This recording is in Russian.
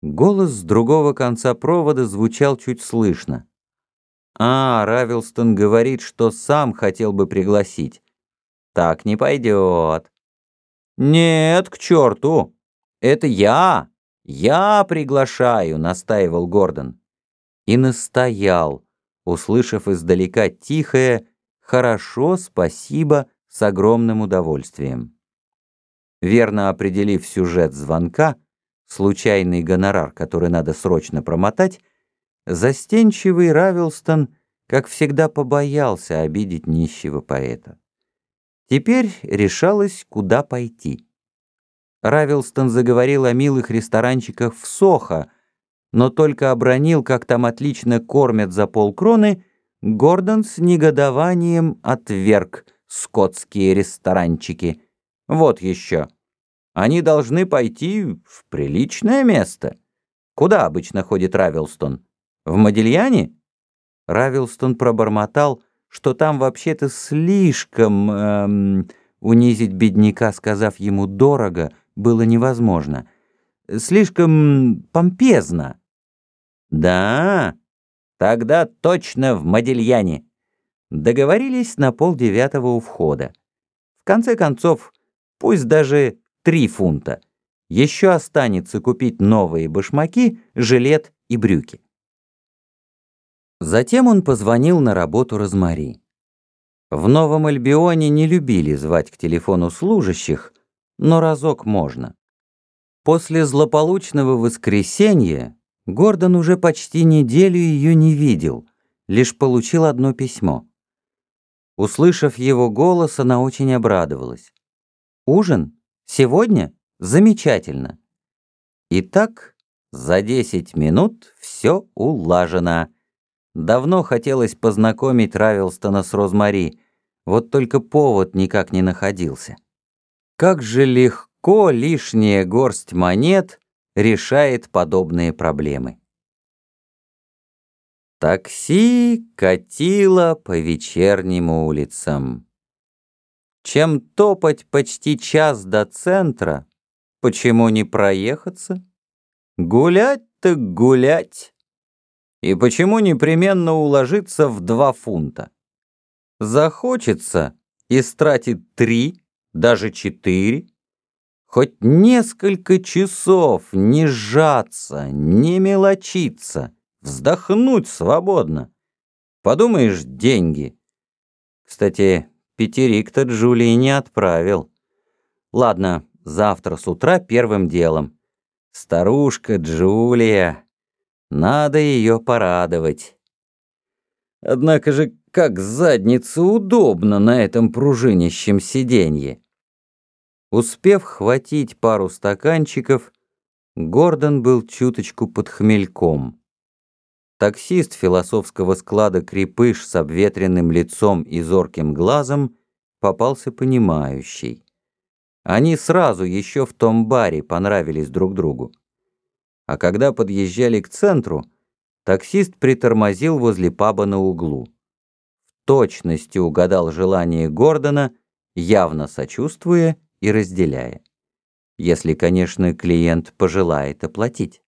Голос с другого конца провода звучал чуть слышно. Равилстон говорит, что сам хотел бы пригласить. Так не пойдет. Нет, к черту. Это я приглашаю, настаивал Гордон. И настоял, услышав издалека тихое «хорошо, спасибо» с огромным удовольствием. Верно определив сюжет звонка, случайный гонорар, который надо срочно промотать, застенчивый Равилстон, как всегда, побоялся обидеть нищего поэта. Теперь решалось, куда пойти. Равилстон заговорил о милых ресторанчиках в Сохо, но только обронил, как там отлично кормят за полкроны, Гордон с негодованием отверг скотские ресторанчики. Вот еще. Они должны пойти в приличное место. Куда обычно ходит Равилстон? В Модильяне? Равилстон пробормотал, что там вообще-то слишком... унизить бедняка, сказав ему дорого, было невозможно. Слишком помпезно. Да, тогда точно в Модильяне. Договорились на 8:30 у входа. В конце концов, пусть даже 3 фунта. Еще останется купить новые башмаки, жилет и брюки. Затем он позвонил на работу Розмари. В Новом Альбионе не любили звать к телефону служащих, но разок можно. После злополучного воскресенья Гордон уже почти неделю ее не видел, лишь получил одно письмо. Услышав его голос, она очень обрадовалась. «Ужин? Сегодня? Замечательно!» Итак, за 10 минут все улажено. Давно хотелось познакомить Равилстона с Розмари, вот только повод никак не находился. Как же легко лишняя горсть монет решает подобные проблемы. Такси катило по вечерним улицам. Чем топать почти час до центра, почему не проехаться? Гулять так гулять. И почему непременно уложиться в 2 фунта? Захочется и стратит 3, даже 4. Хоть несколько часов не сжаться, не мелочиться, вздохнуть свободно. Подумаешь, деньги. Кстати, пятерик-то Джулии не отправил. Ладно, завтра с утра первым делом. Старушка Джулия. Надо ее порадовать. Однако же, как задница удобно на этом пружинящем сиденье. Успев хватить пару стаканчиков, Гордон был чуточку под хмельком. Таксист философского склада крепыш с обветренным лицом и зорким глазом попался понимающий. Они сразу еще в том баре понравились друг другу. А когда подъезжали к центру, таксист притормозил возле паба на углу. В точности угадал желание Гордона, явно сочувствуя и разделяя. Если, конечно, клиент пожелает оплатить.